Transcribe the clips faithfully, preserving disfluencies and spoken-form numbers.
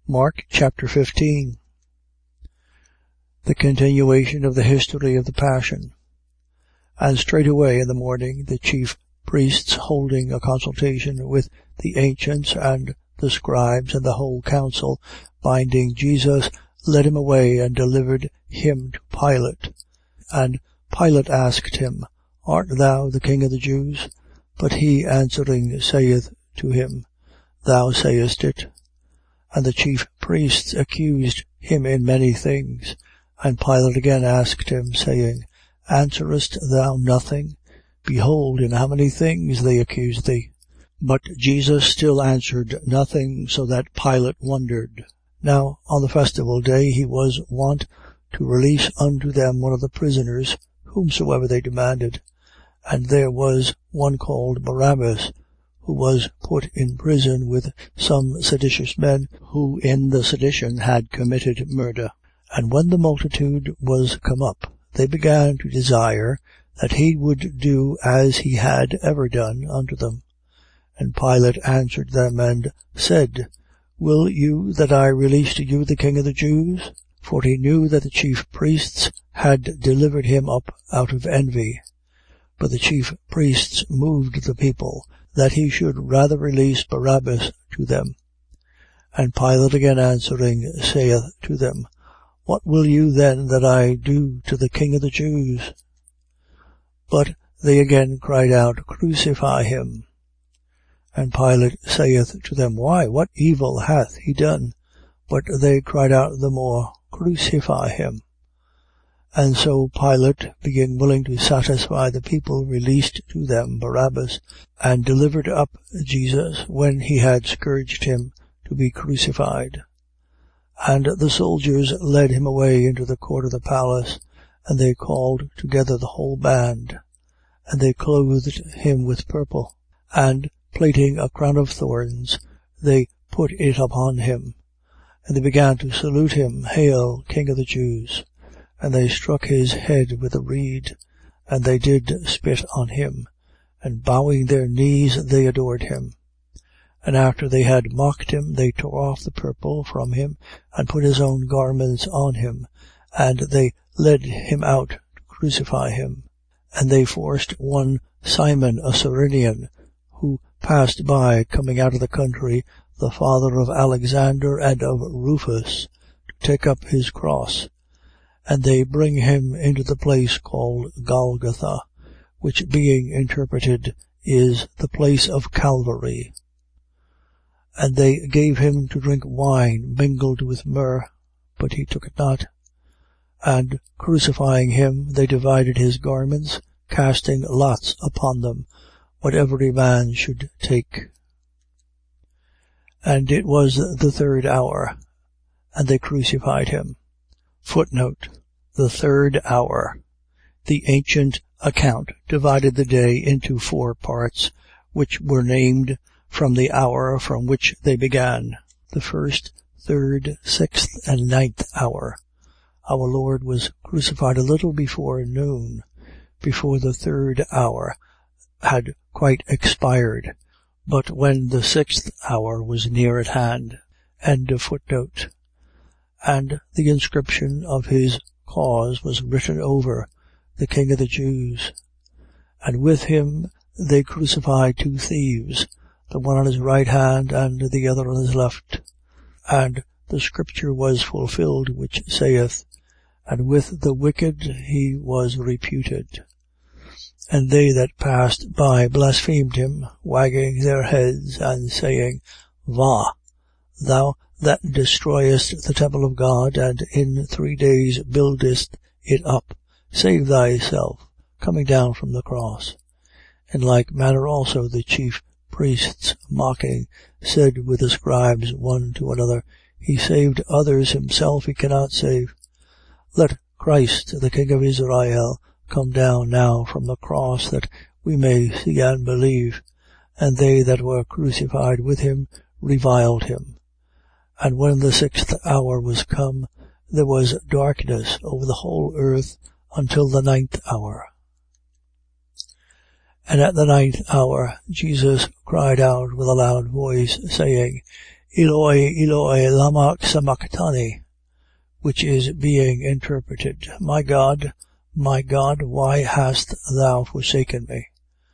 Mark chapter fifteen. The continuation of the history of the Passion. And straightway in the morning the chief priests, holding a consultation with the ancients and the scribes and the whole council, binding Jesus, led him away and delivered him to Pilate. And Pilate asked him, Art thou the King of the Jews? But he answering saith to him, Thou sayest it. And the chief priests accused him in many things. And Pilate again asked him, saying, Answerest thou nothing? Behold, in how many things they accuse thee. But Jesus still answered nothing, so that Pilate wondered. Now on the festival day he was wont to release unto them one of the prisoners, whomsoever they demanded. And there was one called Barabbas, who was put in prison with some seditious men, who in the sedition had committed murder. And when the multitude was come up, they began to desire that he would do as he had ever done unto them. And Pilate answered them and said, Will you that I release to you the King of the Jews? For he knew that the chief priests had delivered him up out of envy. But the chief priests moved the people, that he should rather release Barabbas to them. And Pilate again answering saith to them, What will you then that I do to the King of the Jews? But they again cried out, Crucify him. And Pilate saith to them, Why, what evil hath he done? But they cried out the more, Crucify him. And so Pilate, being willing to satisfy the people, released to them Barabbas, and delivered up Jesus, when he had scourged him, to be crucified. And the soldiers led him away into the court of the palace, and they called together the whole band. And they clothed him with purple, and plaiting a crown of thorns, they put it upon him. And they began to salute him, Hail, King of the Jews. And they struck his head with a reed, and they did spit on him, and bowing their knees they adored him. And after they had mocked him, they tore off the purple from him, and put his own garments on him, and they led him out to crucify him. And they forced one Simon, a Cyrenian, who passed by, coming out of the country, the father of Alexander and of Rufus, to take up his cross. And they bring him into the place called Golgotha, which being interpreted is the place of Calvary. And they gave him to drink wine mingled with myrrh, but he took it not. And crucifying him, they divided his garments, casting lots upon them, what every man should take. And it was the third hour, and they crucified him. Footnote: the third hour. The ancient account divided the day into four parts, which were named from the hour from which they began. The first, third, sixth, and ninth hour. Our Lord was crucified a little before noon, before the third hour had quite expired, but when the sixth hour was near at hand. End of footnote. And the inscription of his cause was written over, the King of the Jews. And with him they crucified two thieves, the one on his right hand and the other on his left. And the scripture was fulfilled which saith, And with the wicked he was reputed. And they that passed by blasphemed him, wagging their heads, and saying, Vah, thou that destroyest the temple of God, and in three days buildest it up, save thyself, coming down from the cross. In like manner also the chief priests, mocking, said with the scribes one to another, He saved others, himself he cannot save. Let Christ, the King of Israel, come down now from the cross, that we may see and believe. And they that were crucified with him reviled him. And when the sixth hour was come, there was darkness over the whole earth until the ninth hour. And at the ninth hour Jesus cried out with a loud voice, saying, Eloi, Eloi, lama sabachthani, which is being interpreted, My God, my God, why hast thou forsaken me?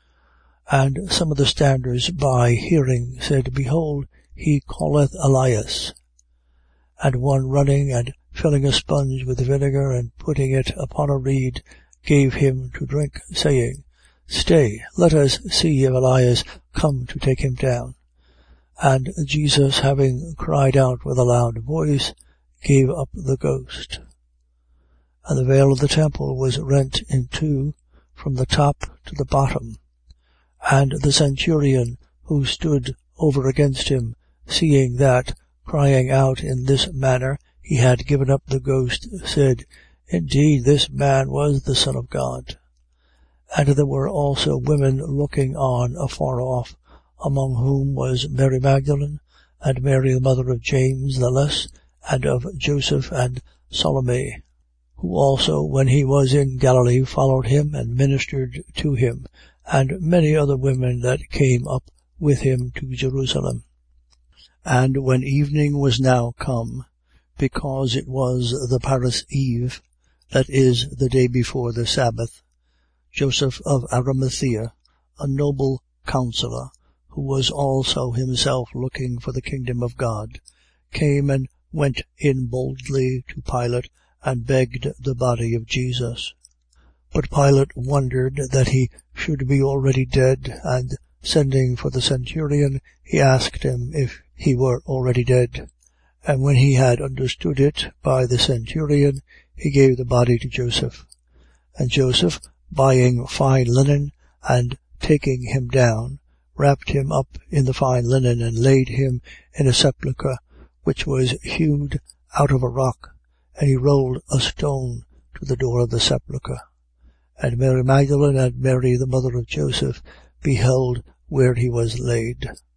And some of the standers by hearing said, Behold, he calleth Elias. And one running and filling a sponge with vinegar and putting it upon a reed, gave him to drink, saying, Stay, let us see if Elias come to take him down. And Jesus, having cried out with a loud voice, gave up the ghost. And the veil of the temple was rent in two from the top to the bottom. And the centurion who stood over against him, seeing that, crying out in this manner, he had given up the ghost, said, Indeed, this man was the Son of God. And there were also women looking on afar off, among whom was Mary Magdalene, and Mary the mother of James the Less, and of Joseph, and Salome, who also, when he was in Galilee, followed him and ministered to him, and many other women that came up with him to Jerusalem. And when evening was now come, because it was the Paris Eve, that is, the day before the Sabbath, Joseph of Arimathea, a noble counselor, who was also himself looking for the kingdom of God, came and went in boldly to Pilate and begged the body of Jesus. But Pilate wondered that he should be already dead, and sending for the centurion, he asked him if he were already dead. And when he had understood it by the centurion, he gave the body to Joseph. And Joseph, buying fine linen and taking him down, wrapped him up in the fine linen and laid him in a sepulchre which was hewed out of a rock, and he rolled a stone to the door of the sepulchre. And Mary Magdalene and Mary the mother of Joseph beheld where he was laid.